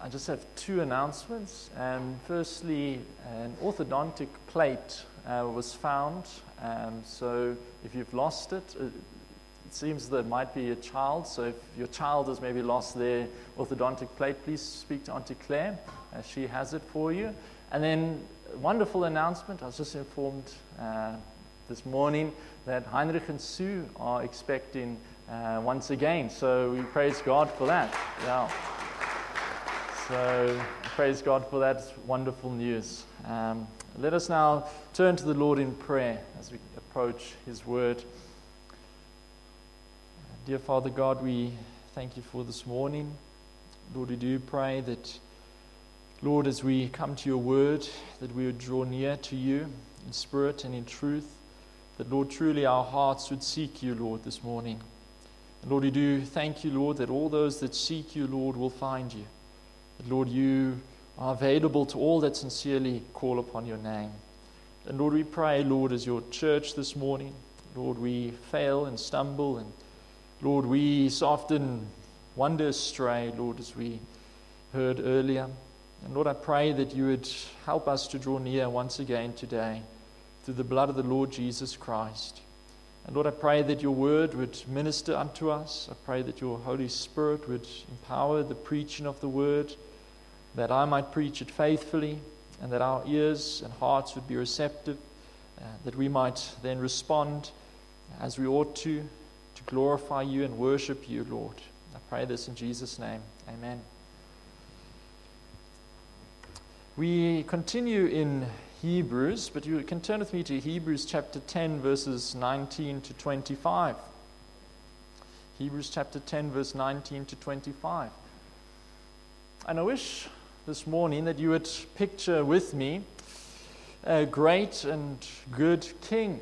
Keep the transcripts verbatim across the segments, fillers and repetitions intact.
I just have two announcements. Um, firstly, an orthodontic plate uh, was found. Um, so if you've lost it, it, it seems that it might be a child. So if your child has maybe lost their orthodontic plate, please speak to Auntie Claire. Uh, she has it for you. And then a wonderful announcement. I was just informed uh, this morning that Heinrich and Sue are expecting uh, once again. So we praise God for that. Yeah. So praise God for that wonderful news. Um, let us now turn to the Lord in prayer as we approach His Word. Dear Father God, we thank You for this morning. Lord, we do pray that, Lord, as we come to Your Word, that we would draw near to You in spirit and in truth, that, Lord, truly our hearts would seek You, Lord, this morning. And Lord, we do thank You, Lord, that all those that seek You, Lord, will find You. Lord, You are available to all that sincerely call upon Your name. And Lord, we pray, Lord, as Your church this morning, Lord, we fail and stumble, and Lord, we so often wander astray, Lord, as we heard earlier. And Lord, I pray that You would help us to draw near once again today through the blood of the Lord Jesus Christ. And Lord, I pray that Your Word would minister unto us. I pray that Your Holy Spirit would empower the preaching of the Word, that I might preach it faithfully, and that our ears and hearts would be receptive, uh, that we might then respond as we ought to, to glorify You and worship You, Lord. I pray this in Jesus' name. Amen. We continue in Hebrews, but you can turn with me to Hebrews chapter ten, verses nineteen to twenty-five. Hebrews chapter ten, verse nineteen to twenty-five. And I wish this morning that you would picture with me a great and good king.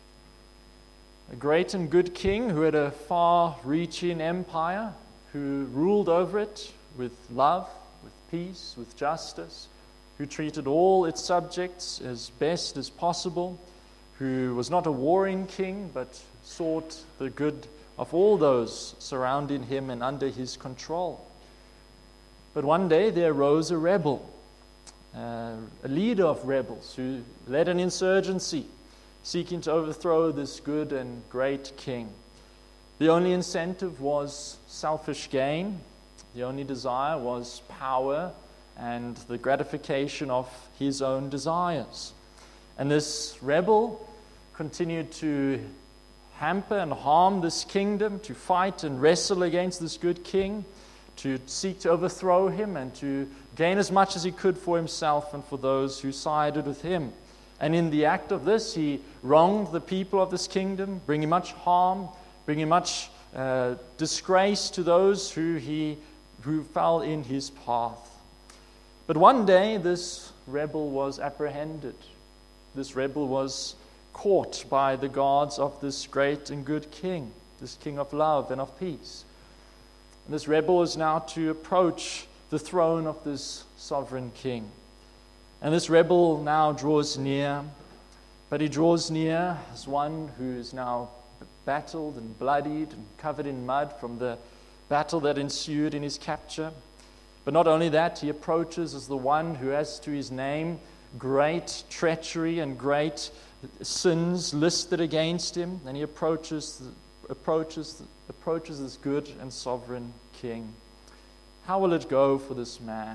A great and good king who had a far-reaching empire, who ruled over it with love, with peace, with justice, who treated all its subjects as best as possible, who was not a warring king, but sought the good of all those surrounding him and under his control. But one day there arose a rebel, uh, a leader of rebels, who led an insurgency, seeking to overthrow this good and great king. The only incentive was selfish gain. The only desire was power and the gratification of his own desires. And this rebel continued to hamper and harm this kingdom, to fight and wrestle against this good king, to seek to overthrow him and to gain as much as he could for himself and for those who sided with him. And in the act of this, he wronged the people of this kingdom, bringing much harm, bringing much uh, disgrace to those who he who fell in his path. But one day, this rebel was apprehended. This rebel was caught by the guards of this great and good king, this king of love and of peace. And this rebel is now to approach the throne of this sovereign king. And this rebel now draws near, but he draws near as one who is now battled and bloodied and covered in mud from the battle that ensued in his capture. But not only that, he approaches as the one who has to his name great treachery and great sins listed against him, and he approaches approaches approaches this good and sovereign king. How will it go for this man?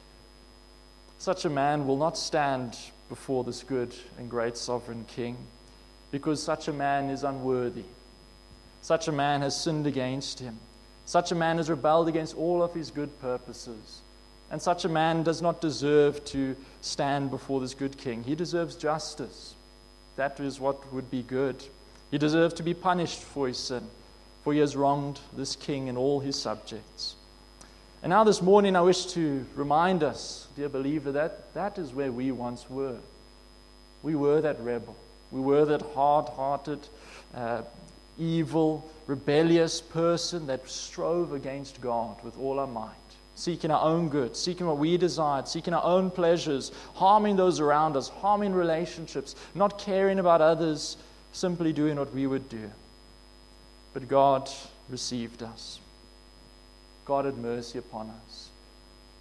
Such a man will not stand before this good and great sovereign king, because such a man is unworthy. Such a man has sinned against him. Such a man has rebelled against all of his good purposes. And such a man does not deserve to stand before this good king. He deserves justice. That is what would be good. He deserves to be punished for his sin, for he has wronged this king and all his subjects. And now this morning I wish to remind us, dear believer, that that is where we once were. We were that rebel. We were that hard-hearted, uh, evil, rebellious person that strove against God with all our might, seeking our own good, seeking what we desired, seeking our own pleasures, harming those around us, harming relationships, not caring about others, simply doing what we would do. But God received us. God had mercy upon us.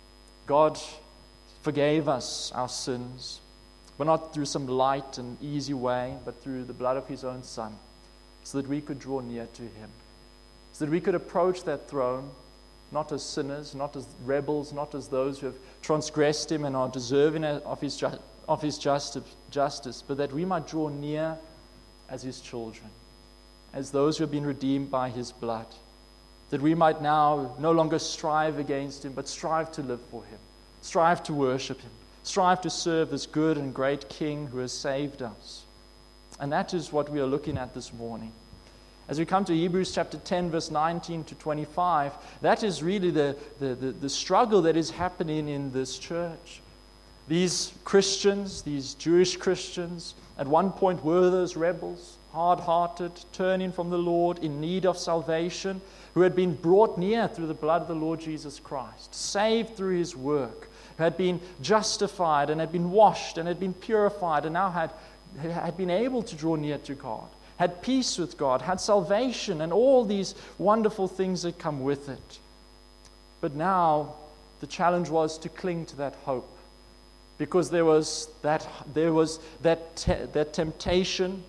God forgave us our sins, but not through some light and easy way, but through the blood of his own Son, so that we could draw near to him, so that we could approach that throne, not as sinners, not as rebels, not as those who have transgressed him and are deserving of his, ju- of his justice, justice, but that we might draw near as his children, as those who have been redeemed by his blood, that we might now no longer strive against him, but strive to live for him, strive to worship him, strive to serve this good and great King who has saved us. And that is what we are looking at this morning. As we come to Hebrews chapter ten, verse nineteen to twenty-five, that is really the, the, the, the struggle that is happening in this church. These Christians, these Jewish Christians, at one point were those rebels, hard-hearted, turning from the Lord, in need of salvation, who had been brought near through the blood of the Lord Jesus Christ, saved through his work, who had been justified and had been washed and had been purified and now had, had been able to draw near to God, had peace with God, had salvation, and all these wonderful things that come with it. But now the challenge was to cling to that hope, because there was that there was that te- that temptation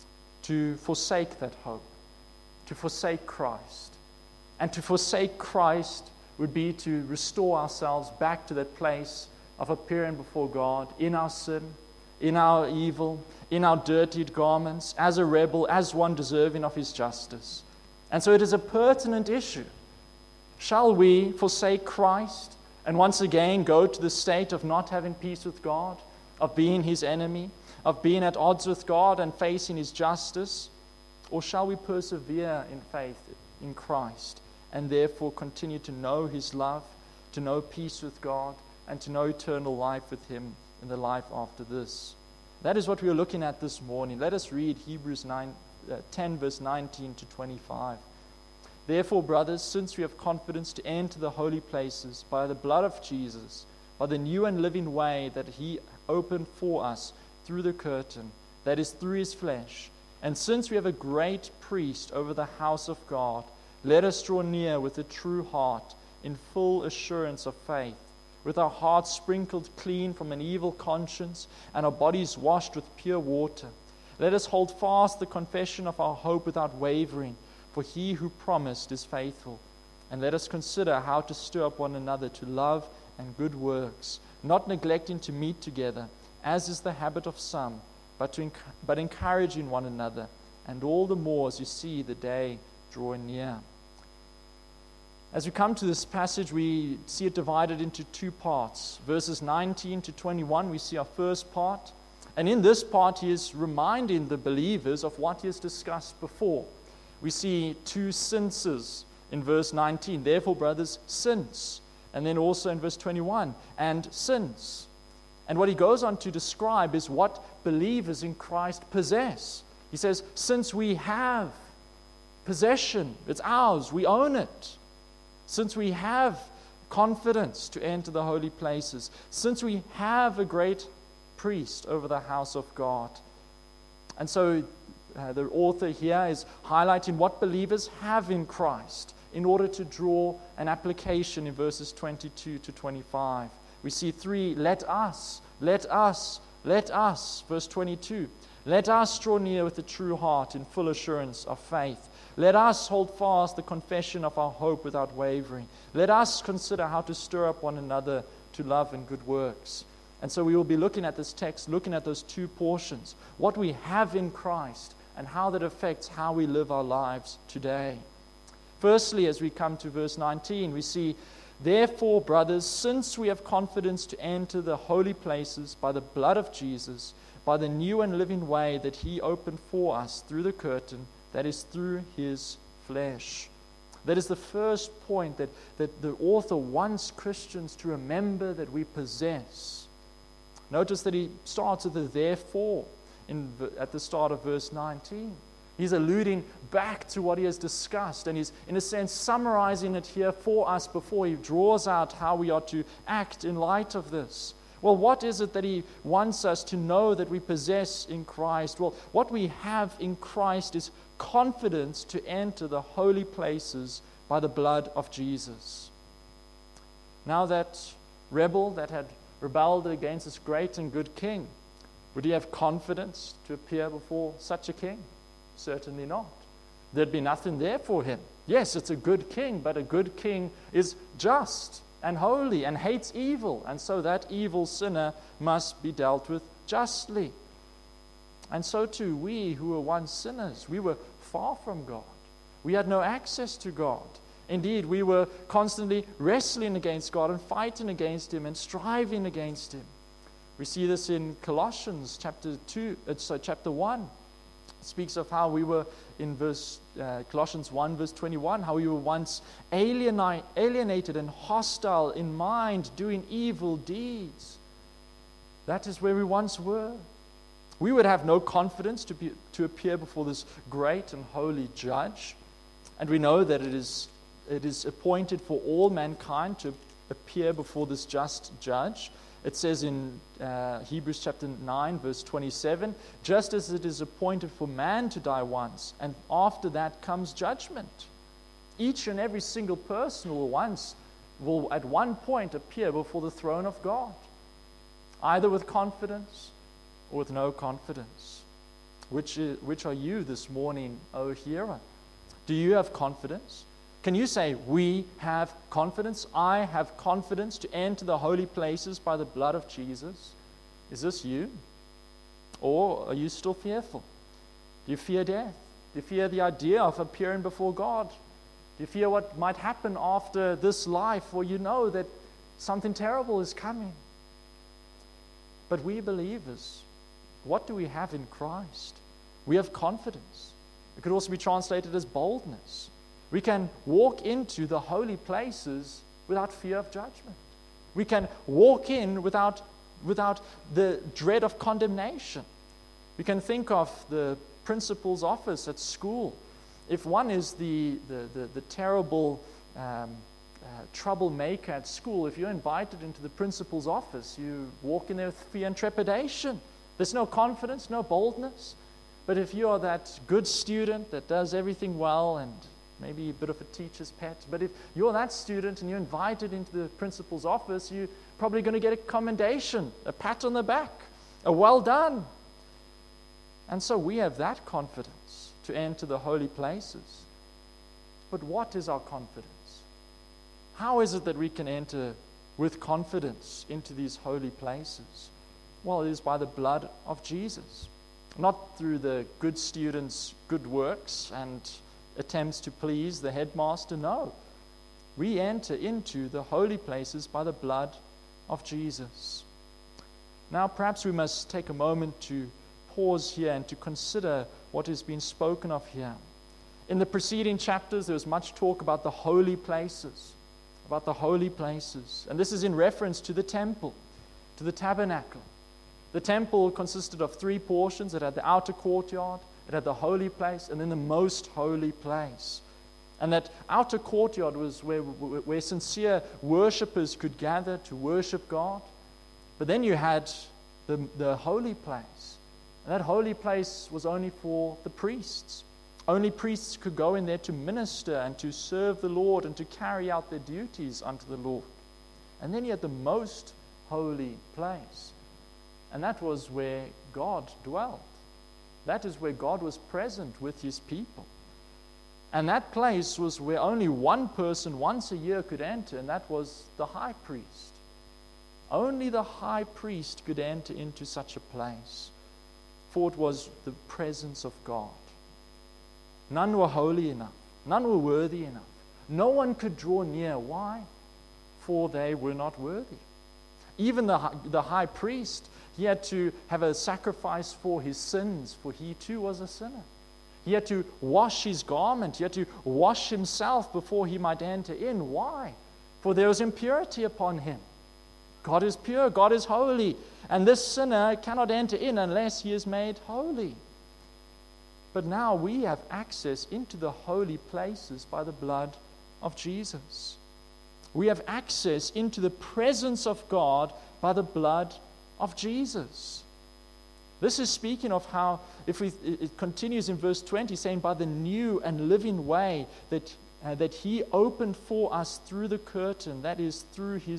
to forsake that hope, to forsake Christ. And to forsake Christ would be to restore ourselves back to that place of appearing before God in our sin, in our evil, in our dirtied garments, as a rebel, as one deserving of his justice. And so it is a pertinent issue. Shall we forsake Christ and once again go to the state of not having peace with God, of being his enemy, of being at odds with God and facing his justice? Or shall we persevere in faith in Christ and therefore continue to know his love, to know peace with God, and to know eternal life with him in the life after this? That is what we are looking at this morning. Let us read Hebrews nine, uh, ten, verse nineteen to twenty-five. Therefore, brothers, since we have confidence to enter the holy places by the blood of Jesus, by the new and living way that he opened for us through the curtain, that is, through his flesh, and since we have a great priest over the house of God, let us draw near with a true heart, in full assurance of faith, with our hearts sprinkled clean from an evil conscience and our bodies washed with pure water. Let us hold fast the confession of our hope without wavering, for he who promised is faithful. And let us consider how to stir up one another to love and good works, not neglecting to meet together, as is the habit of some, but, to enc- but encouraging one another, and all the more as you see the day drawing near. As we come to this passage, we see it divided into two parts. Verses nineteen to twenty-one, we see our first part. And in this part, he is reminding the believers of what he has discussed before. We see two sinces in verse nineteen. Therefore, brothers, since. And then also in verse twenty-one, and since. And what he goes on to describe is what believers in Christ possess. He says, since we have possession, it's ours, we own it. Since we have confidence to enter the holy places, since we have a great priest over the house of God. And so uh, the author here is highlighting what believers have in Christ in order to draw an application in verses twenty-two to twenty-five. We see three, let us, let us, let us. Verse twenty-two, let us draw near with a true heart in full assurance of faith. Let us hold fast the confession of our hope without wavering. Let us consider how to stir up one another to love and good works. And so we will be looking at this text, looking at those two portions, what we have in Christ and how that affects how we live our lives today. Firstly, as we come to verse nineteen, we see, therefore, brothers, since we have confidence to enter the holy places by the blood of Jesus, by the new and living way that he opened for us through the curtain, that is, through his flesh. That is the first point that, that the author wants Christians to remember that we possess. Notice that he starts with the therefore in, at the start of verse nineteen. He's alluding back to what he has discussed, and he's, in a sense, summarizing it here for us before he draws out how we are to act in light of this. Well, what is it that he wants us to know that we possess in Christ? Well, what we have in Christ is confidence to enter the holy places by the blood of Jesus. Now that rebel that had rebelled against this great and good king, would he have confidence to appear before such a king? Certainly not. There'd be nothing there for him. Yes, it's a good king, but a good king is just and holy and hates evil, and so that evil sinner must be dealt with justly. And so too, we who were once sinners, we were far from God. We had no access to God. Indeed, we were constantly wrestling against God and fighting against Him and striving against Him. We see this in Colossians chapter two, uh, so chapter one. It speaks of how we were in verse uh, Colossians one, verse twenty-one, how we were once alienate, alienated and hostile in mind, doing evil deeds. That is where we once were. We would have no confidence to be, to appear before this great and holy judge. And we know that it is, it is appointed for all mankind to appear before this just judge. It says in uh, Hebrews chapter nine, verse twenty-seven, just as it is appointed for man to die once, and after that comes judgment. Each and every single person will once, will at one point appear before the throne of God, either with confidence or with no confidence. Which, is, which are you this morning, O hearer? Do you have confidence? Can you say, we have confidence? I have confidence to enter the holy places by the blood of Jesus. Is this you? Or are you still fearful? Do you fear death? Do you fear the idea of appearing before God? Do you fear what might happen after this life, or you know that something terrible is coming? But we believers, what do we have in Christ? We have confidence. It could also be translated as boldness. We can walk into the holy places without fear of judgment. We can walk in without, without the dread of condemnation. We can think of the principal's office at school. If one is the, the, the, the terrible um, uh, troublemaker at school, if you're invited into the principal's office, you walk in there with fear and trepidation. There's no confidence, no boldness. But if you are that good student that does everything well and maybe a bit of a teacher's pet, but if you're that student and you're invited into the principal's office, you're probably going to get a commendation, a pat on the back, a well done. And so we have that confidence to enter the holy places. But what is our confidence? How is it that we can enter with confidence into these holy places? Well, it is by the blood of Jesus. Not through the good students' good works and attempts to please the headmaster. No. We enter into the holy places by the blood of Jesus. Now, perhaps we must take a moment to pause here and to consider what has been spoken of here. In the preceding chapters, there was much talk about the holy places, about the holy places. And this is in reference to the temple, to the tabernacle. The temple consisted of three portions. It had the outer courtyard, it had the holy place, and then the most holy place. And that outer courtyard was where, where sincere worshippers could gather to worship God. But then you had the, the holy place. And that holy place was only for the priests. Only priests could go in there to minister and to serve the Lord and to carry out their duties unto the Lord. And then you had the most holy place. And that was where God dwelt. That is where God was present with His people. And that place was where only one person once a year could enter, and that was the high priest. Only the high priest could enter into such a place, for it was the presence of God. None were holy enough. None were worthy enough. No one could draw near. Why? For they were not worthy. Even the, the high priest, he had to have a sacrifice for his sins, for he too was a sinner. He had to wash his garment. He had to wash himself before he might enter in. Why? For there was impurity upon him. God is pure, God is holy, and this sinner cannot enter in unless he is made holy. But now we have access into the holy places by the blood of Jesus. We have access into the presence of God by the blood of Jesus. This is speaking of how, if we, it continues in verse twenty, saying, by the new and living way that, uh, that He opened for us through the curtain, that is, through His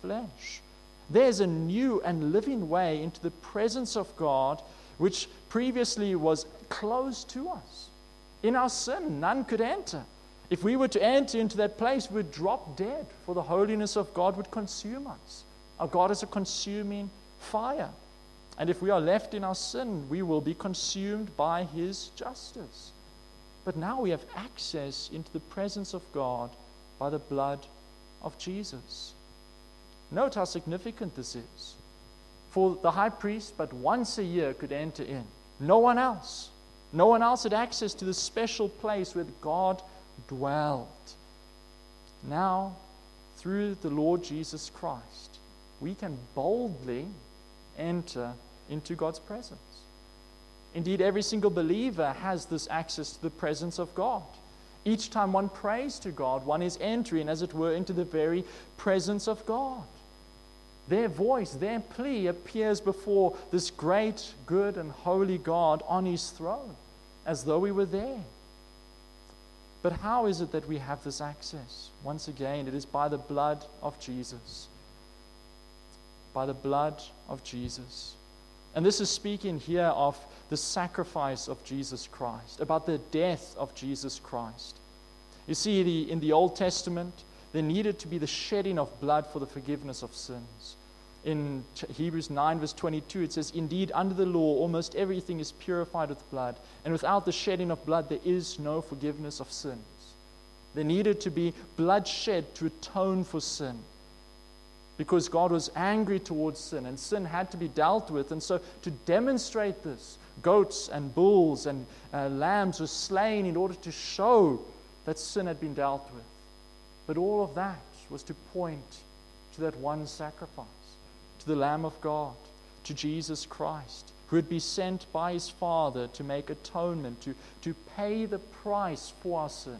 flesh. There's a new and living way into the presence of God, which previously was closed to us. In our sin, none could enter. If we were to enter into that place, we'd drop dead, for the holiness of God would consume us. Our God is a consuming fire. And if we are left in our sin, we will be consumed by His justice. But now we have access into the presence of God by the blood of Jesus. Note how significant this is. For the high priest, but once a year could enter in. No one else. No one else had access to this special place where God dwelt. Now, through the Lord Jesus Christ, we can boldly enter into God's presence. Indeed, every single believer has this access to the presence of God. Each time one prays to God, one is entering, as it were, into the very presence of God. Their voice, their plea appears before this great, good, and holy God on His throne, as though we were there. But how is it that we have this access? Once again, it is by the blood of Jesus. By the blood of Jesus. And this is speaking here of the sacrifice of Jesus Christ, about the death of Jesus Christ. You see, the, in the Old Testament, there needed to be the shedding of blood for the forgiveness of sins. In Hebrews nine verse twenty-two, it says, "Indeed, under the law, almost everything is purified with blood, and without the shedding of blood, there is no forgiveness of sins." There needed to be blood shed to atone for sin, because God was angry towards sin, and sin had to be dealt with. And so to demonstrate this, goats and bulls and uh, lambs were slain in order to show that sin had been dealt with. But all of that was to point to that one sacrifice, to the Lamb of God, to Jesus Christ, who would be sent by His Father to make atonement, to, to pay the price for our sins.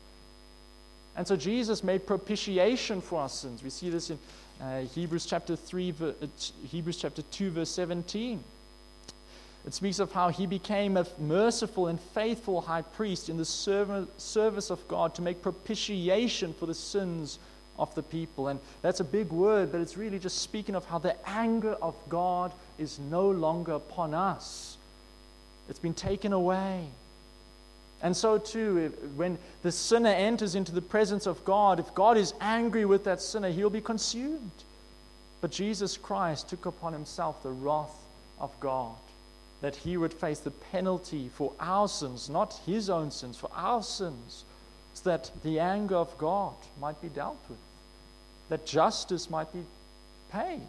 And so Jesus made propitiation for our sins. We see this in uh, Hebrews chapter three, uh, Hebrews chapter two, verse seventeen. It speaks of how He became a merciful and faithful high priest in the serv- service of God to make propitiation for the sins of the people. And that's a big word, but it's really just speaking of how the anger of God is no longer upon us. It's been taken away. And so too, when the sinner enters into the presence of God, if God is angry with that sinner, he'll be consumed. But Jesus Christ took upon Himself the wrath of God, that He would face the penalty for our sins, not His own sins, for our sins, so that the anger of God might be dealt with, that justice might be paid.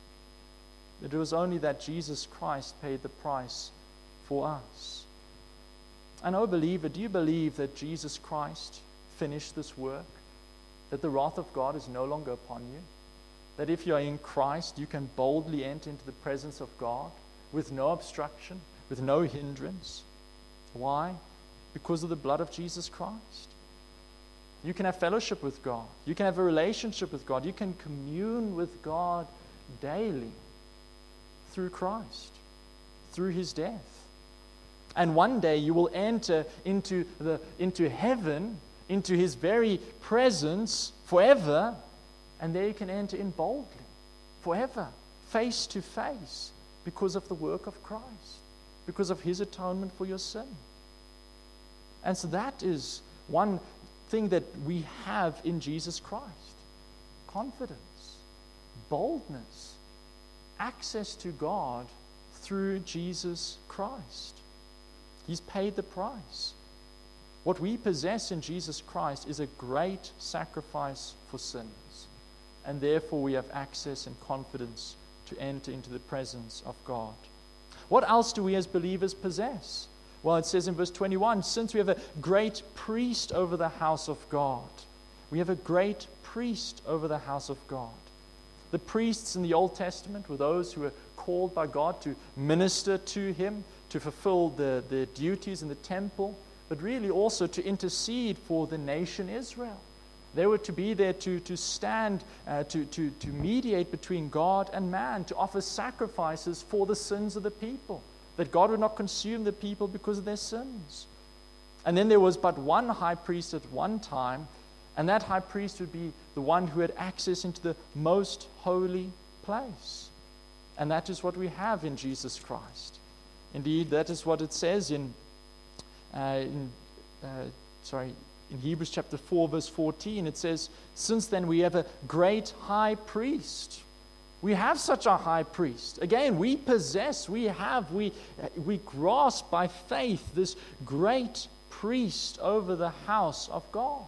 It was only that Jesus Christ paid the price for us. And oh believer, do you believe that Jesus Christ finished this work? That the wrath of God is no longer upon you? That if you are in Christ, you can boldly enter into the presence of God with no obstruction, with no hindrance? Why? Because of the blood of Jesus Christ. You can have fellowship with God. You can have a relationship with God. You can commune with God daily through Christ, through His death. And one day you will enter into the into heaven, into His very presence forever, and there you can enter in boldly, forever, face to face, because of the work of Christ, because of His atonement for your sin. And so that is one thing that we have in Jesus Christ: confidence, boldness, access to God through Jesus Christ. He's paid the price. What we possess in Jesus Christ is a great sacrifice for sinners, and therefore we have access and confidence to enter into the presence of God. What else do we as believers possess? Well, it says in verse twenty-one, since we have a great priest over the house of God. We have a great priest over the house of God. The priests in the Old Testament were those who were called by God to minister to Him, to fulfill the, the duties in the temple, but really also to intercede for the nation Israel. They were to be there to, to stand, uh, to, to, to mediate between God and man, to offer sacrifices for the sins of the people, that God would not consume the people because of their sins. And then there was but one high priest at one time, And that high priest would be the one who had access into the most holy place. And that is what we have in Jesus Christ. Indeed, that is what it says in, uh, in uh, sorry, in Hebrews chapter four, verse fourteen. It says, "Since then we have a great high priest." We have such a high priest. Again, we possess, we have, we, we grasp by faith this great priest over the house of God.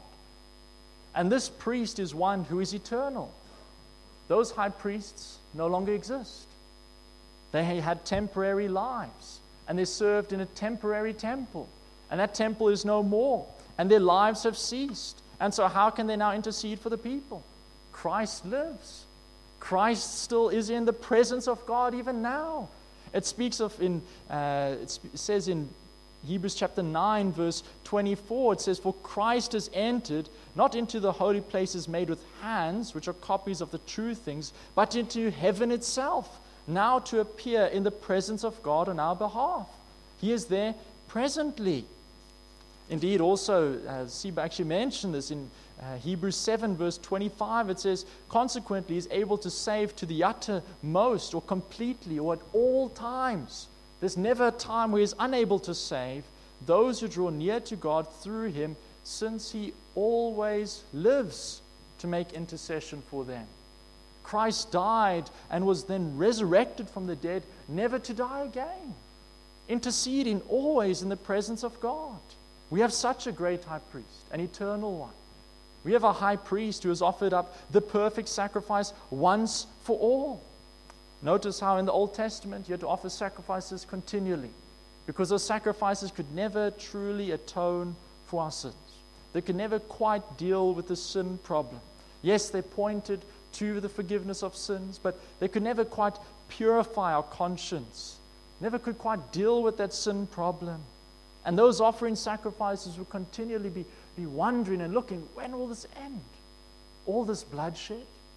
And this priest is one who is eternal. Those high priests no longer exist. They had temporary lives, and they served in a temporary temple. And that temple is no more, and their lives have ceased. And so how can they now intercede for the people? Christ lives. Christ still is in the presence of God even now. It speaks of in, uh, it says in Hebrews chapter nine, verse twenty-four, it says, "For Christ has entered, not into the holy places made with hands, which are copies of the true things, but into heaven itself, now to appear in the presence of God on our behalf." He is there presently. Indeed, also, uh, Seba actually mentioned this in uh, Hebrews seven, verse twenty-five. It says, "Consequently, he is able to save to the uttermost, or completely, or at all times." There's never a time where he is unable to save those who draw near to God through him, since he always lives to make intercession for them. Christ died and was then resurrected from the dead, never to die again, interceding always in the presence of God. We have such a great high priest, an eternal one. We have a high priest who has offered up the perfect sacrifice once for all. Notice how in the Old Testament you had to offer sacrifices continually, because those sacrifices could never truly atone for our sins. They could never quite deal with the sin problem. Yes, they pointed to the forgiveness of sins, but they could never quite purify our conscience, never could quite deal with that sin problem. And those offering sacrifices will continually be, be wondering and looking, when will this end? All this bloodshed?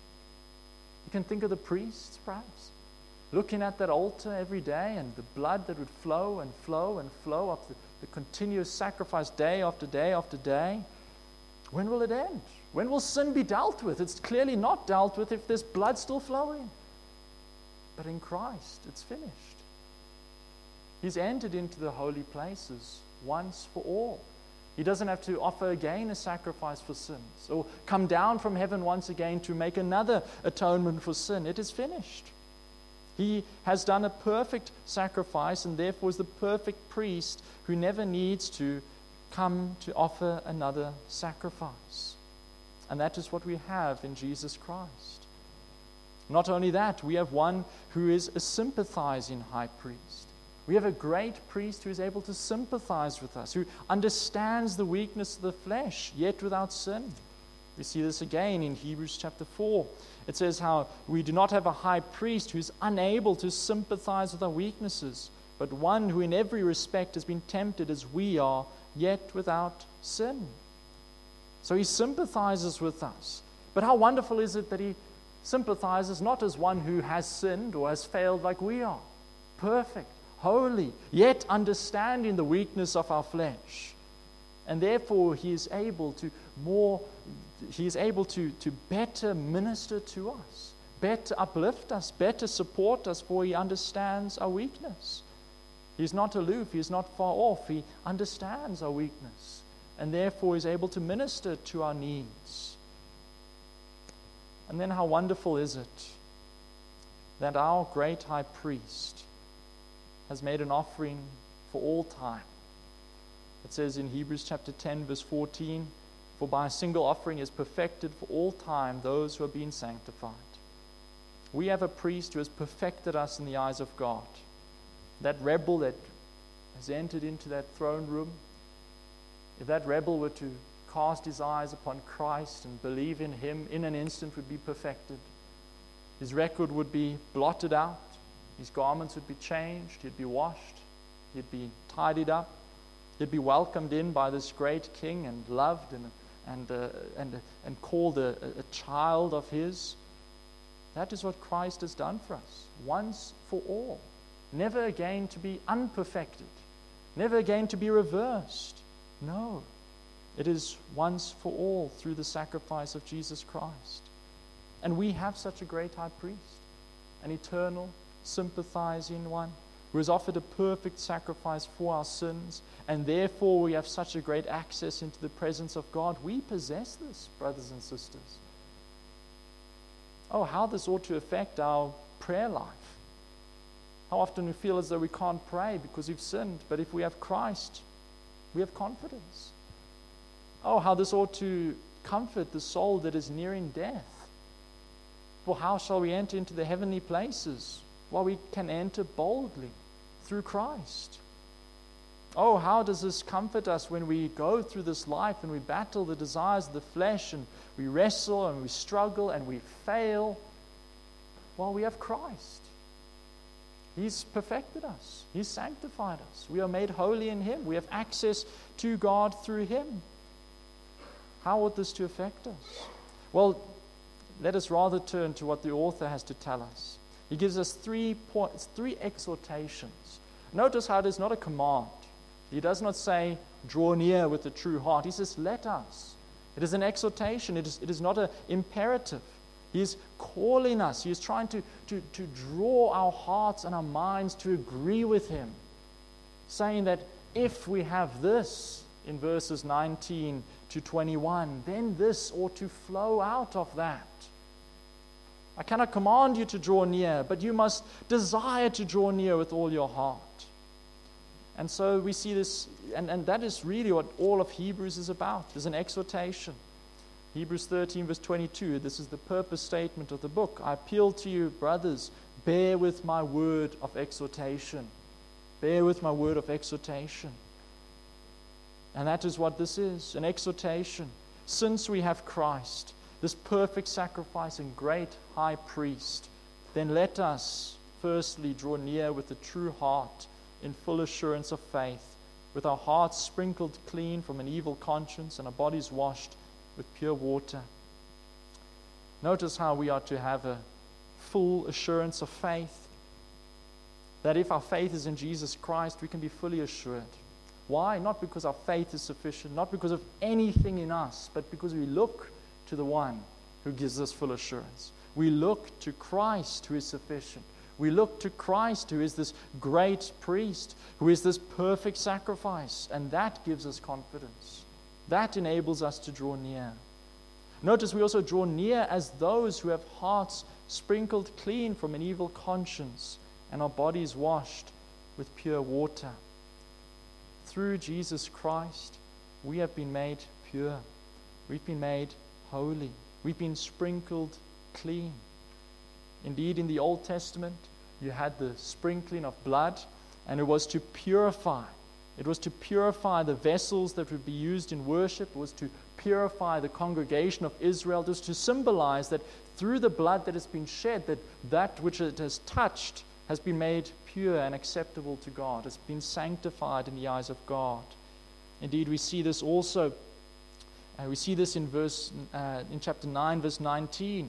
You can think of the priests, perhaps, looking at that altar every day and the blood that would flow and flow and flow up the, the continuous sacrifice day after day after day. When will it end? When will sin be dealt with? It's clearly not dealt with if there's blood still flowing. But in Christ, it's finished. He's entered into the holy places once for all. He doesn't have to offer again a sacrifice for sins, or come down from heaven once again to make another atonement for sin. It is finished. He has done a perfect sacrifice, and therefore is the perfect priest who never needs to come to offer another sacrifice. And that is what we have in Jesus Christ. Not only that, we have one who is a sympathizing high priest. We have a great priest who is able to sympathize with us, who understands the weakness of the flesh, yet without sin. We see this again in Hebrews chapter four. It says how we do not have a high priest who is unable to sympathize with our weaknesses, but one who in every respect has been tempted as we are, yet without sin. So he sympathizes with us. But how wonderful is it that he sympathizes not as one who has sinned or has failed like we are, perfect, holy, yet understanding the weakness of our flesh. And therefore he is able to more, he is able to, to better minister to us, better uplift us, better support us, for he understands our weakness. He is not aloof, he is not far off, he understands our weakness, and therefore is able to minister to our needs. And then how wonderful is it that our great high priest has made an offering for all time. It says in Hebrews chapter ten, verse fourteen, "For by a single offering is perfected for all time those who are being sanctified." We have a priest who has perfected us in the eyes of God. That rebel that has entered into that throne room, if that rebel were to cast his eyes upon Christ and believe in him, in an instant would be perfected. His record would be blotted out. His garments would be changed. He'd be washed. He'd be tidied up. He'd be welcomed in by this great king and loved and and uh, and and called a, a child of his. That is what Christ has done for us, once for all. Never again to be unperfected. Never again to be reversed. No. It is once for all through the sacrifice of Jesus Christ. And we have such a great high priest, an eternal, sympathizing one, who has offered a perfect sacrifice for our sins, and therefore we have such a great access into the presence of God. We possess this, brothers and sisters. Oh, how this ought to affect our prayer life. How often we feel as though we can't pray because we've sinned, but if we have Christ, we have confidence. Oh, how this ought to comfort the soul that is nearing death. For how shall we enter into the heavenly places? Well, we can enter boldly through Christ. Oh, how does this comfort us when we go through this life and we battle the desires of the flesh and we wrestle and we struggle and we fail? Well, we have Christ. He's perfected us. He's sanctified us. We are made holy in Him. We have access to God through Him. How ought this to affect us? Well, let us rather turn to what the author has to tell us. He gives us three points, three exhortations. Notice how it is not a command. He does not say, draw near with a true heart. He says, let us. It is an exhortation. It is, it is not an imperative. He is calling us. He is trying to, to, to draw our hearts and our minds to agree with Him, saying that if we have this in verses nineteen to twenty-one, then this ought to flow out of that. I cannot command you to draw near, but you must desire to draw near with all your heart. And so we see this, and, and that is really what all of Hebrews is about. There's an exhortation. Hebrews thirteen, verse twenty-two, this is the purpose statement of the book. I appeal to you, brothers, bear with my word of exhortation. Bear with my word of exhortation. And that is what this is, an exhortation. Since we have Christ, this perfect sacrifice and great high priest, then let us firstly draw near with a true heart in full assurance of faith, with our hearts sprinkled clean from an evil conscience and our bodies washed with pure water. Notice how we are to have a full assurance of faith, that if our faith is in Jesus Christ, we can be fully assured. Why? Not because our faith is sufficient, not because of anything in us, but because we look to the one who gives us full assurance. We look to Christ who is sufficient. We look to Christ who is this great priest, who is this perfect sacrifice, and that gives us confidence. That enables us to draw near. Notice we also draw near as those who have hearts sprinkled clean from an evil conscience and our bodies washed with pure water. Through Jesus Christ, we have been made pure. We've been made holy. We've been sprinkled clean. Indeed, in the Old Testament, you had the sprinkling of blood, and it was to purify. It was to purify the vessels that would be used in worship. It was to purify the congregation of Israel. It was to symbolize that through the blood that has been shed, that that which it has touched has been made pure and acceptable to God, has been sanctified in the eyes of God. Indeed, we see this also. Uh, we see this in verse uh, in chapter nine, verse nineteen.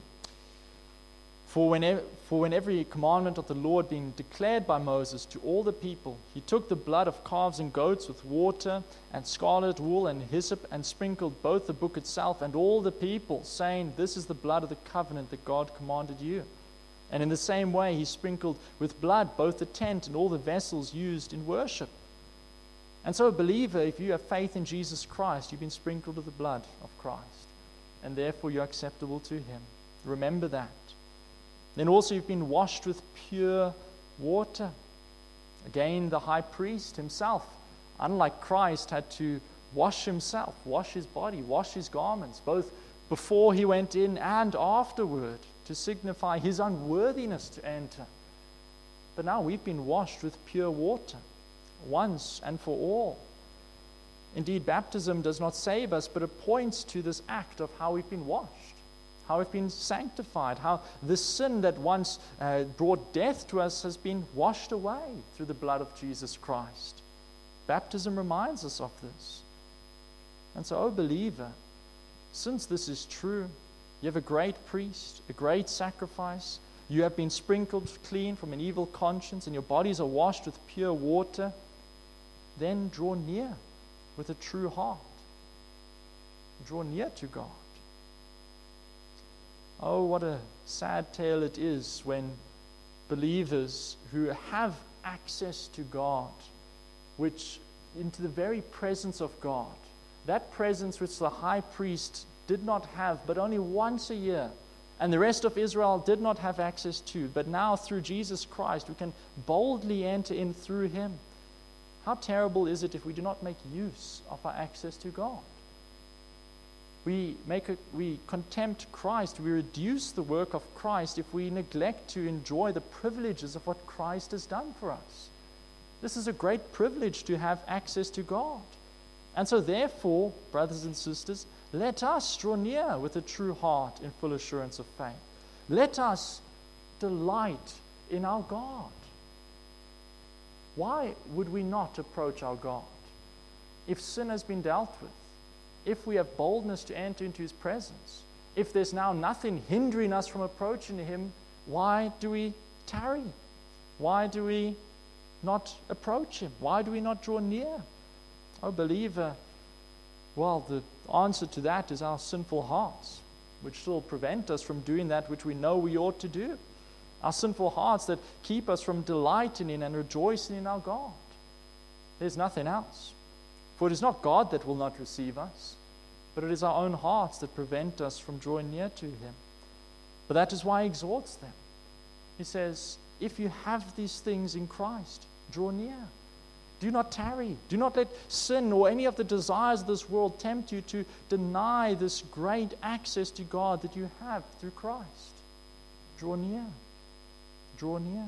For when, for when every commandment of the Lord being declared by Moses to all the people, he took the blood of calves and goats with water and scarlet wool and hyssop and sprinkled both the book itself and all the people, saying, this is the blood of the covenant that God commanded you. And in the same way he sprinkled with blood both the tent and all the vessels used in worship. And so a believer, if you have faith in Jesus Christ, you've been sprinkled with the blood of Christ, and therefore you're acceptable to Him. Remember that. Then also you've been washed with pure water. Again, the high priest himself, unlike Christ, had to wash himself, wash his body, wash his garments, both before he went in and afterward, to signify his unworthiness to enter. But now we've been washed with pure water, once and for all. Indeed, baptism does not save us, but it points to this act of how we've been washed, how we've been sanctified, how the sin that once uh, brought death to us has been washed away through the blood of Jesus Christ. Baptism reminds us of this. And so, oh believer, since this is true, you have a great priest, a great sacrifice, you have been sprinkled clean from an evil conscience, and your bodies are washed with pure water, then draw near with a true heart. draw near to God. Oh, what a sad tale it is when believers who have access to God, which into the very presence of God, that presence which the high priest did not have but only once a year, and the rest of Israel did not have access to, but now through Jesus Christ we can boldly enter in through him. How terrible is it if we do not make use of our access to God? We make a, we contempt Christ, we reduce the work of Christ if we neglect to enjoy the privileges of what Christ has done for us. This is a great privilege to have access to God. And so therefore, brothers and sisters, let us draw near with a true heart in full assurance of faith. Let us delight in our God. Why would we not approach our God? If sin has been dealt with, if we have boldness to enter into his presence, if there's now nothing hindering us from approaching him, why do we tarry? Why do we not approach him? Why do we not draw near? Oh, believer, well, the answer to that is our sinful hearts, which still prevent us from doing that which we know we ought to do. Our sinful hearts that keep us from delighting in and rejoicing in our God. There's nothing else. For it is not God that will not receive us, but it is our own hearts that prevent us from drawing near to him. But that is why he exhorts them. He says, if you have these things in Christ, draw near. Do not tarry. Do not let sin or any of the desires of this world tempt you to deny this great access to God that you have through Christ. Draw near. Draw near.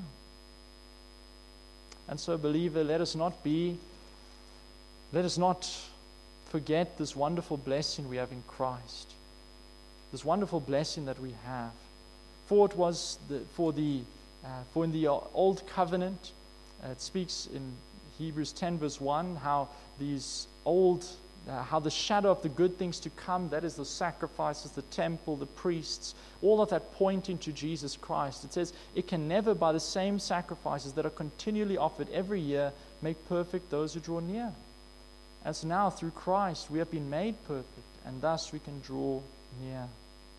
And so, believer, let us not be, let us not forget this wonderful blessing we have in Christ. This wonderful blessing that we have. For it was the, for the uh, for in the old covenant, uh, it speaks in Hebrews ten verse one how these old uh, how the shadow of the good things to come, that is the sacrifices, the temple, the priests, all of that pointing to Jesus Christ. It says it can never, by the same sacrifices that are continually offered every year, make perfect those who draw near. And so now through Christ we have been made perfect, and thus we can draw near.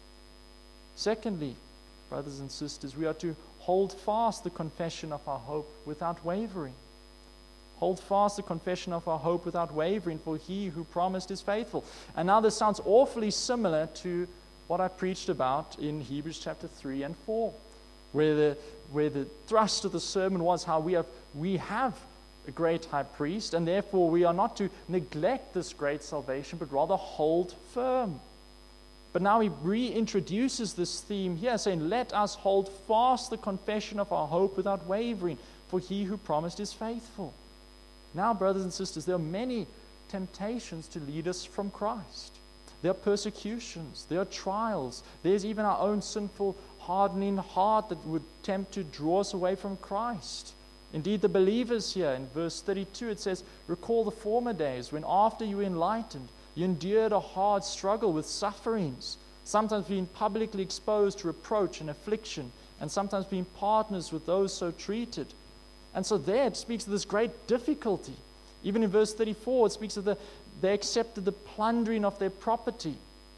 Secondly, brothers and sisters, we are to hold fast the confession of our hope without wavering. Hold fast the confession of our hope without wavering, for he who promised is faithful. And now this sounds awfully similar to what I preached about in Hebrews chapter three and four, where the, where the thrust of the sermon was how we have, we have a great high priest, and therefore we are not to neglect this great salvation, but rather hold firm. But now he reintroduces this theme here, saying, let us hold fast the confession of our hope without wavering, for he who promised is faithful. Now, brothers and sisters, there are many temptations to lead us from Christ. There are persecutions, there are trials, there's even our own sinful, hardening heart that would tempt to draw us away from Christ. Indeed, the believers here in verse thirty-two, it says, recall the former days when after you were enlightened, you endured a hard struggle with sufferings, sometimes being publicly exposed to reproach and affliction, and sometimes being partners with those so treated. And so there it speaks of this great difficulty. Even in verse thirty-four, it speaks of the they accepted the plundering of their property.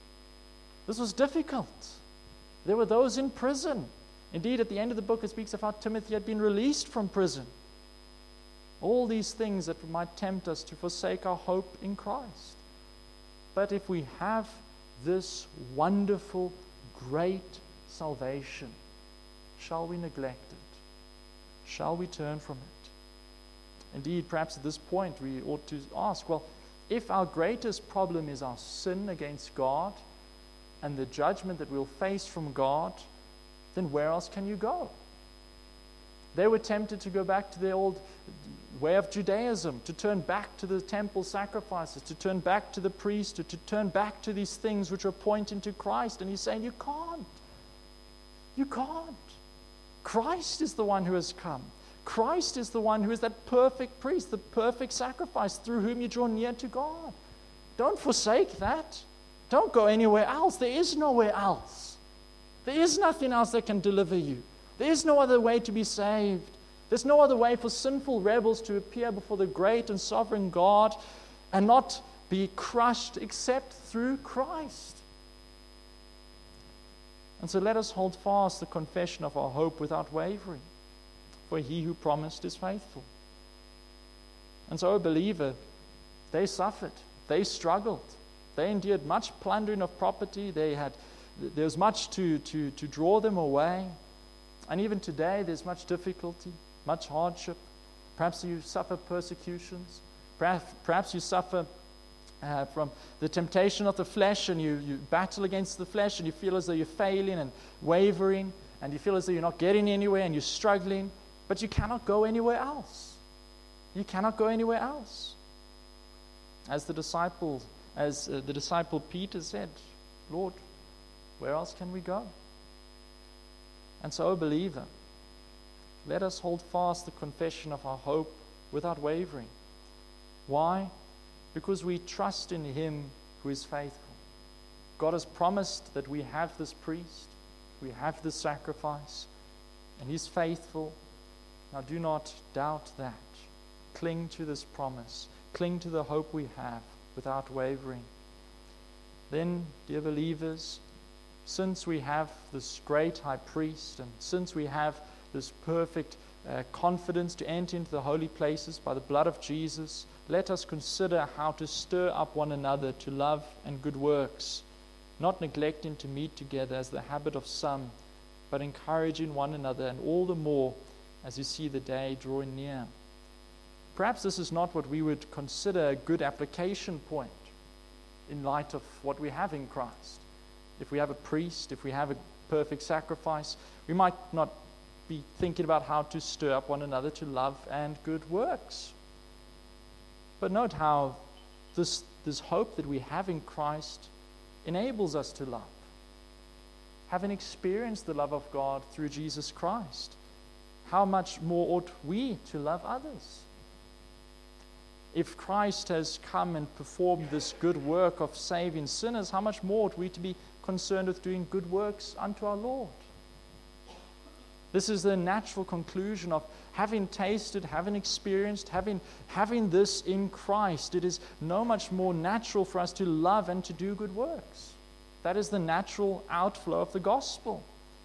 This was difficult. There were those in prison. Indeed, at the end of the book, it speaks of how Timothy had been released from prison. All these things that might tempt us to forsake our hope in Christ. But if we have this wonderful, great salvation, shall we neglect it? Shall we turn from it? Indeed, perhaps at this point we ought to ask, well, if our greatest problem is our sin against God and the judgment that we'll face from God, then where else can you go? They were tempted to go back to their old way of Judaism, to turn back to the temple sacrifices, to turn back to the priesthood, to turn back to these things which are pointing to Christ. And he's saying, you can't. You can't. Christ is the one who has come. Christ is the one who is that perfect priest, the perfect sacrifice through whom you draw near to God. Don't forsake that. Don't go anywhere else. There is nowhere else. There is nothing else that can deliver you. There is no other way to be saved. There's no other way for sinful rebels to appear before the great and sovereign God and not be crushed except through Christ. And so let us hold fast the confession of our hope without wavering, for he who promised is faithful. And so, O believer, they suffered, they struggled, they endured much plundering of property, they had, there was much to, to, to draw them away. And even today there's much difficulty, much hardship. Perhaps you suffer persecutions, perhaps, perhaps you suffer Uh, from the temptation of the flesh, and you, you battle against the flesh, and you feel as though you're failing and wavering, and you feel as though you're not getting anywhere, and you're struggling, but you cannot go anywhere else. You cannot go anywhere else. As the disciple, as uh, the disciple Peter said, Lord, where else can we go? And so, O believer, let us hold fast the confession of our hope without wavering. Why? Because we trust in him who is faithful. God has promised that we have this priest, we have this sacrifice, and he's faithful. Now do not doubt that. Cling to this promise. Cling to the hope we have without wavering. Then, dear believers, since we have this great high priest, and since we have this perfect uh, confidence to enter into the holy places by the blood of Jesus, let us consider how to stir up one another to love and good works, not neglecting to meet together as the habit of some, but encouraging one another, and all the more as you see the day drawing near. Perhaps this is not what we would consider a good application point in light of what we have in Christ. If we have a priest, if we have a perfect sacrifice, we might not be thinking about how to stir up one another to love and good works. But note how this, this hope that we have in Christ enables us to love. Having experienced the love of God through Jesus Christ, how much more ought we to love others? If Christ has come and performed this good work of saving sinners, how much more ought we to be concerned with doing good works unto our Lord? This is the natural conclusion of having tasted, having experienced, having, having this in Christ. It is no much more natural for us to love and to do good works. That is the natural outflow of the gospel.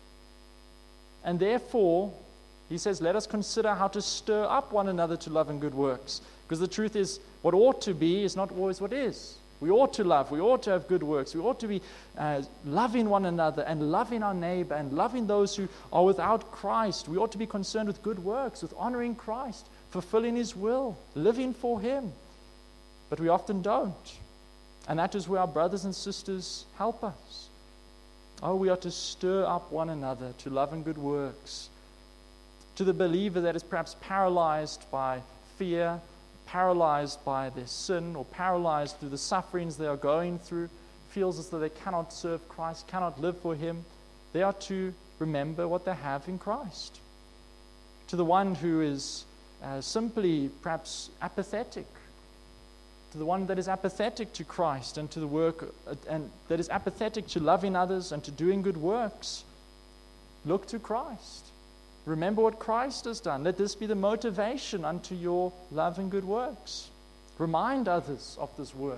And therefore, he says, let us consider how to stir up one another to love and good works. Because the truth is, what ought to be is not always what is. We ought to love. We ought to have good works. We ought to be uh, loving one another and loving our neighbor and loving those who are without Christ. We ought to be concerned with good works, with honoring Christ, fulfilling his will, living for him. But we often don't. And that is where our brothers and sisters help us. Oh, we are to stir up one another to love and good works. To the believer that is perhaps paralyzed by fear, paralyzed by their sin, or paralyzed through the sufferings they are going through, feels as though they cannot serve Christ, cannot live for him, they are to remember what they have in Christ. To the one who is uh, simply perhaps apathetic, to the one that is apathetic to Christ and to the work, uh, and that is apathetic to loving others and to doing good works, look to Christ. Remember what Christ has done. Let this be the motivation unto your love and good works. Remind others of this work.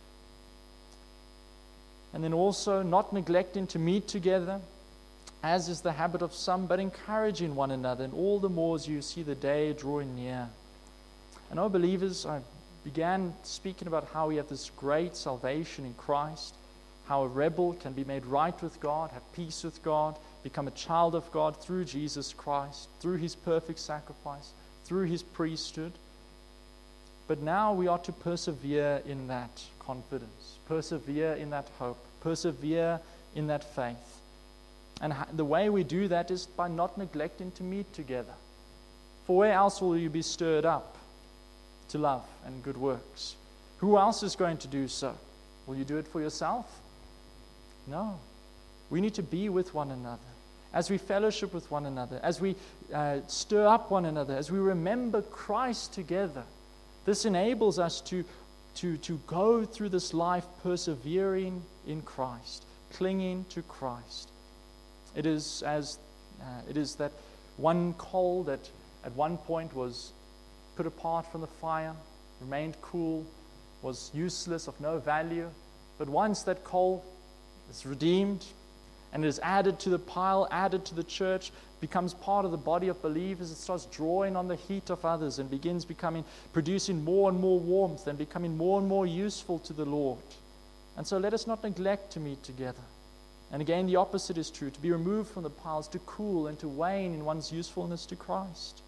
And then also not neglecting to meet together, as is the habit of some, but encouraging one another, and all the more as you see the day drawing near. And oh, believers, I began speaking about how we have this great salvation in Christ, how a rebel can be made right with God, have peace with God, become a child of God through Jesus Christ, through his perfect sacrifice, through his priesthood. But now we are to persevere in that confidence, persevere in that hope, persevere in that faith. And the way we do that is by not neglecting to meet together. For where else will you be stirred up to love and good works? Who else is going to do so? Will you do it for yourself? No. We need to be with one another. As we fellowship with one another, as we uh, stir up one another, as we remember Christ together, this enables us to, to, to go through this life persevering in Christ, clinging to Christ. It is as uh, it is that one coal that at one point was put apart from the fire, remained cool, was useless, of no value. But once that coal is redeemed and is added to the pile, added to the church, becomes part of the body of believers, it starts drawing on the heat of others and begins becoming, producing more and more warmth and becoming more and more useful to the Lord. And so let us not neglect to meet together. And again, the opposite is true. To be removed from the piles, to cool and to wane in one's usefulness to Christ.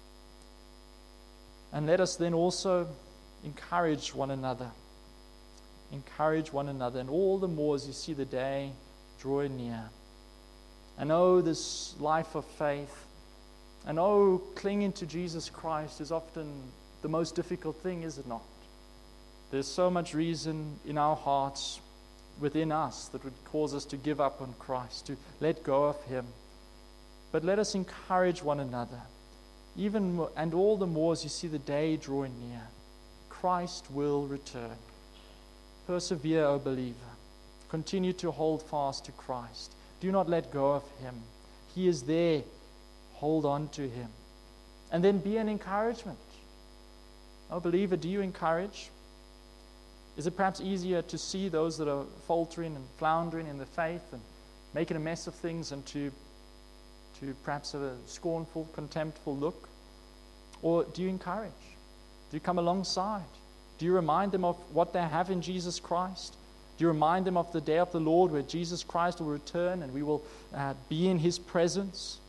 And let us then also encourage one another. Encourage one another. And all the more as you see the day drawing near. And oh, this life of faith. And oh, clinging to Jesus Christ is often the most difficult thing, is it not? There's so much reason in our hearts, within us, that would cause us to give up on Christ, to let go of Him. But let us encourage one another, even more, and all the more as you see the day drawing near. Christ will return. Persevere, O believer. Continue to hold fast to Christ. Do not let go of Him. He is there. Hold on to Him. And then be an encouragement. O believer, do you encourage? Is it perhaps easier to see those that are faltering and floundering in the faith and making a mess of things and to, to perhaps have a scornful, contemptful look? Or do you encourage? Do you come alongside? Do you remind them of what they have in Jesus Christ? Do you remind them of the day of the Lord where Jesus Christ will return and we will uh, be in His presence?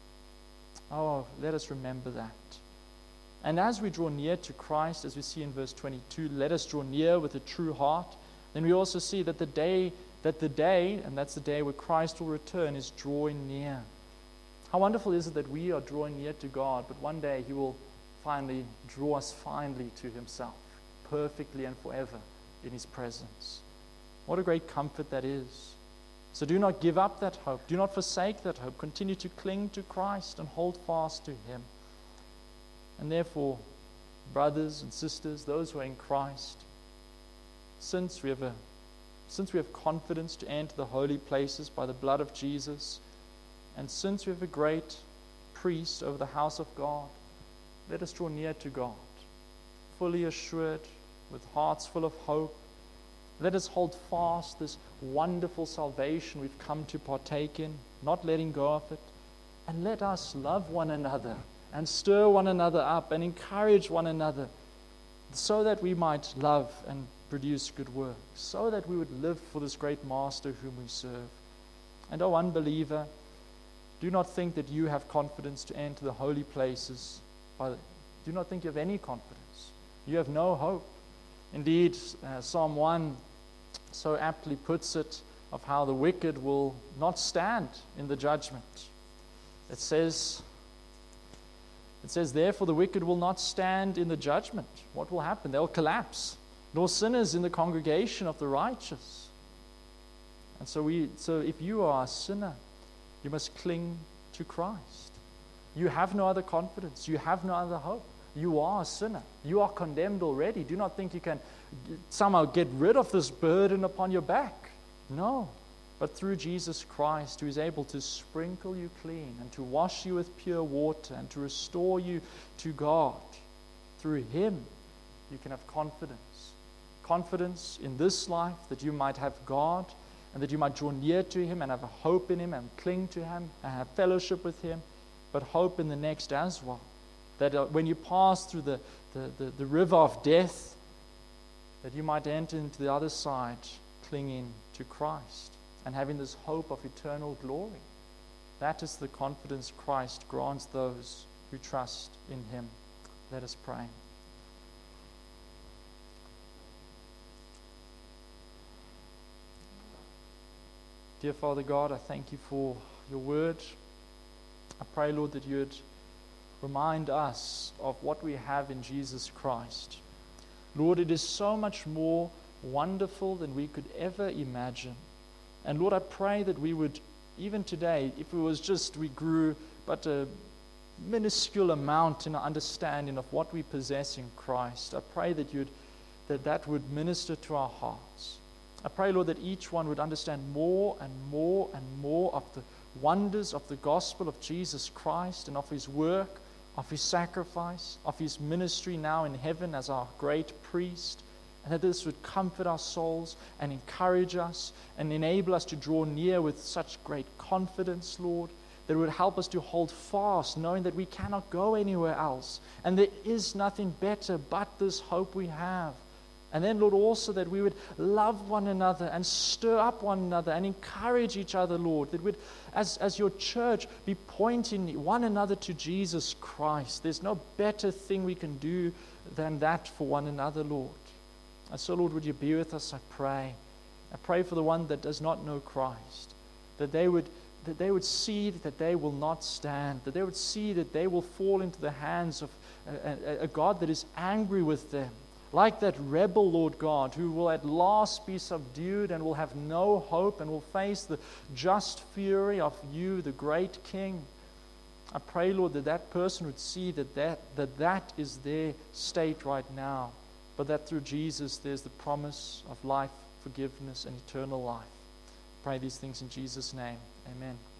Oh, let us remember that. And as we draw near to Christ, as we see in verse twenty-two, let us draw near with a true heart. Then we also see that the day, that the day, and that's the day where Christ will return, is drawing near. How wonderful is it that we are drawing near to God, but one day He will finally draw us finally to Himself, perfectly and forever in His presence. What a great comfort that is. So do not give up that hope. Do not forsake that hope. Continue to cling to Christ and hold fast to Him. And therefore, brothers and sisters, those who are in Christ, since we have a, since we have confidence to enter the holy places by the blood of Jesus, and since we have a great priest over the house of God, let us draw near to God, fully assured, with hearts full of hope. Let us hold fast this wonderful salvation we've come to partake in, not letting go of it. And let us love one another and stir one another up and encourage one another so that we might love and produce good works, so that we would live for this great Master whom we serve. And O unbeliever, do not think that you have confidence to enter the holy places. By the, do not think you have any confidence. You have no hope. Indeed, uh, Psalm one so aptly puts it of how the wicked will not stand in the judgment. It says, It says, therefore the wicked will not stand in the judgment. What will happen? They'll collapse. Nor sinners in the congregation of the righteous. And so we, so if you are a sinner, you must cling to Christ. You have no other confidence. You have no other hope. You are a sinner. You are condemned already. Do not think you can somehow get rid of this burden upon your back. No. But through Jesus Christ, who is able to sprinkle you clean and to wash you with pure water and to restore you to God, through Him, you can have confidence. Confidence in this life that you might have God and that you might draw near to Him and have a hope in Him and cling to Him and have fellowship with Him, but hope in the next as well. That uh, when you pass through the, the, the, the river of death, that you might enter into the other side clinging to Christ and having this hope of eternal glory. That is the confidence Christ grants those who trust in Him. Let us pray. Dear Father God, I thank You for Your word. I pray, Lord, that You would remind us of what we have in Jesus Christ. Lord, it is so much more wonderful than we could ever imagine. And Lord, I pray that we would, even today, if it was just we grew but a minuscule amount in our understanding of what we possess in Christ, I pray that you'd, that that would minister to our hearts. I pray, Lord, that each one would understand more and more and more of the wonders of the gospel of Jesus Christ and of His work, of His sacrifice, of His ministry now in heaven as our great priest, And that this would comfort our souls and encourage us and enable us to draw near with such great confidence, Lord. That it would help us to hold fast, knowing that we cannot go anywhere else. And there is nothing better but this hope we have. And then, Lord, also that we would love one another and stir up one another and encourage each other, Lord. That we'd, as, as your church, be pointing one another to Jesus Christ. There's no better thing we can do than that for one another, Lord. And so, Lord, would you be with us, I pray. I pray for the one that does not know Christ, that they would that they would see that they will not stand, that they would see that they will fall into the hands of a, a, a God that is angry with them, like that rebel, Lord God, who will at last be subdued and will have no hope and will face the just fury of you, the great King. I pray, Lord, that that person would see that that, that, that is their state right now, but that through Jesus there's the promise of life, forgiveness, and eternal life. Pray these things in Jesus' name. Amen.